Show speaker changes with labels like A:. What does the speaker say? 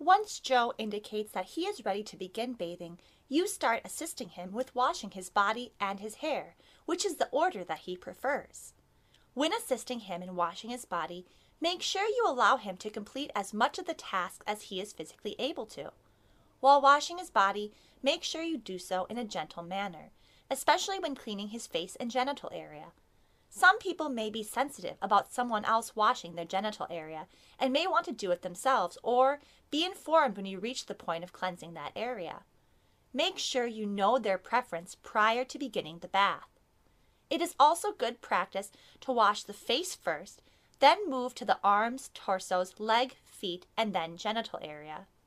A: Once Joe indicates that he is ready to begin bathing, you start assisting him with washing his body and his hair, which is the order that he prefers. When assisting him in washing his body, make sure you allow him to complete as much of the task as he is physically able to. While washing his body, make sure you do so in a gentle manner, especially when cleaning his face and genital area. Some people may be sensitive about someone else washing their genital area and may want to do it themselves, or be informed when you reach the point of cleansing that area. Make sure you know their preference prior to beginning the bath. It is also good practice to wash the face first, then move to the arms, torsos, leg, feet, and then genital area.